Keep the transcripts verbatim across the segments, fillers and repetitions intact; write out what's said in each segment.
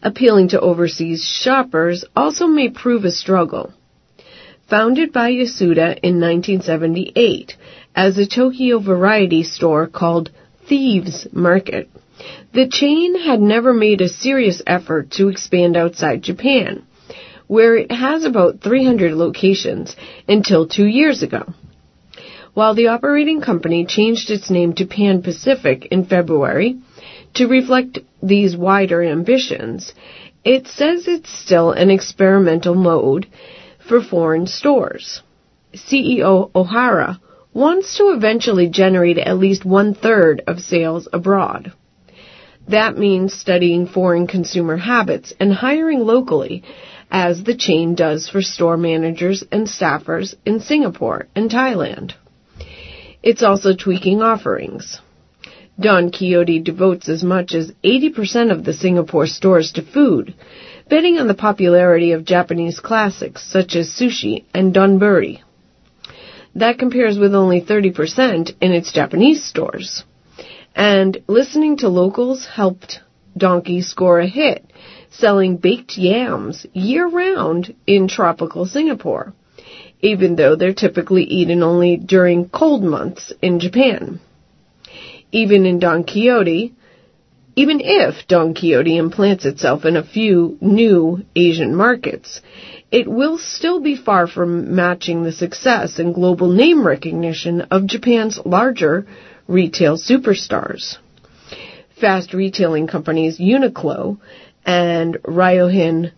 appealing to overseas shoppers also may prove a struggle. Founded by Yasuda in nineteen seventy-eight as a Tokyo variety store called Thieves Market, the chain had never made a serious effort to expand outside Japan, where it has about three hundred locations, until two years ago. While the operating company changed its name to Pan Pacific in February to reflect these wider ambitions, it says it's still an experimental mode for foreign stores. C E O Ohara wants to eventually generate at least one-third of sales abroad. That means studying foreign consumer habits and hiring locally, as the chain does for store managers and staffers in Singapore and Thailand. It's also tweaking offerings. Don Quixote devotes as much as eighty percent of the Singapore stores to food, betting on the popularity of Japanese classics such as sushi and donburi. That compares with only thirty percent in its Japanese stores. And listening to locals helped Donkey score a hit, selling baked yams year-round in tropical Singapore, even though they're typically eaten only during cold months in Japan. Even in Don Quixote, even if Don Quixote implants itself in a few new Asian markets, it will still be far from matching the success and global name recognition of Japan's larger retail superstars. Fast retailing companies Uniqlo and Ryohin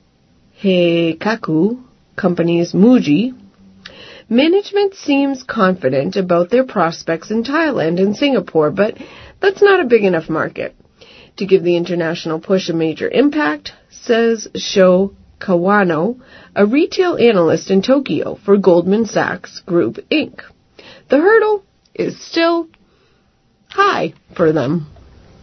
Heikaku companies Muji. Management seems confident about their prospects in Thailand and Singapore, but that's not a big enough market to give the international push a major impact, says Sho Kawano, a retail analyst in Tokyo for Goldman Sachs Group, Incorporated. The hurdle is still high for them.